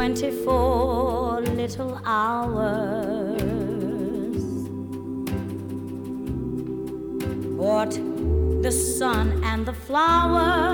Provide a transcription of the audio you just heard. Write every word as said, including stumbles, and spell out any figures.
twenty-four little hours. What the sun and the flowers